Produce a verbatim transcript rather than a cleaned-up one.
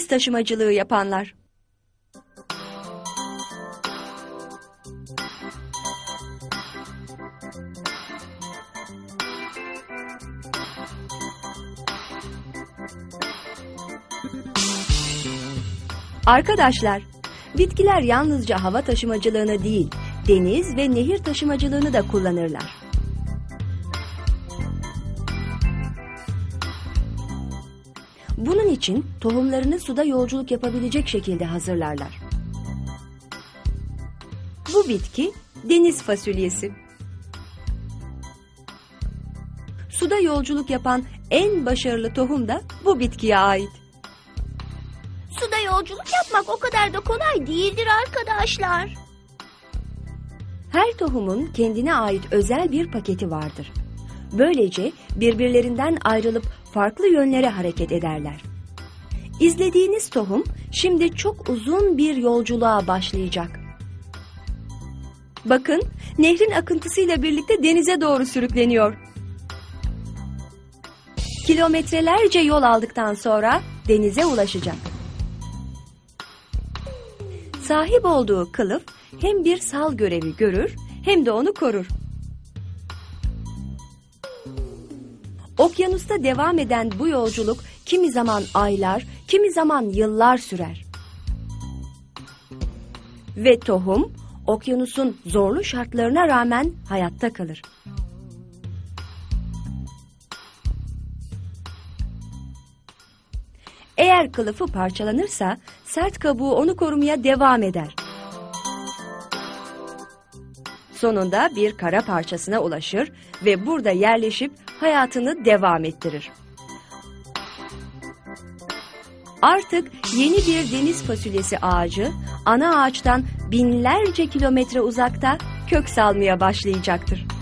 taşımacılığı yapanlar. Arkadaşlar, bitkiler yalnızca hava taşımacılığını değil, deniz ve nehir taşımacılığını da kullanırlar. Bunun için tohumlarını suda yolculuk yapabilecek şekilde hazırlarlar. Bu bitki deniz fasulyesi. Suda yolculuk yapan en başarılı tohum da bu bitkiye ait. Suda yolculuk yapmak o kadar da kolay değildir arkadaşlar. Her tohumun kendine ait özel bir paketi vardır. Böylece birbirlerinden ayrılıp farklı yönlere hareket ederler. İzlediğiniz tohum şimdi çok uzun bir yolculuğa başlayacak. Bakın, nehrin akıntısıyla birlikte denize doğru sürükleniyor. Kilometrelerce yol aldıktan sonra denize ulaşacak. Sahip olduğu kılıf hem bir sal görevi görür hem de onu korur. Okyanusta devam eden bu yolculuk kimi zaman aylar, kimi zaman yıllar sürer. Ve tohum, okyanusun zorlu şartlarına rağmen hayatta kalır. Eğer kılıfı parçalanırsa, sert kabuğu onu korumaya devam eder. Sonunda bir kara parçasına ulaşır ve burada yerleşip hayatını devam ettirir. Artık yeni bir deniz fasulyesi ağacı, ana ağaçtan binlerce kilometre uzakta kök salmaya başlayacaktır.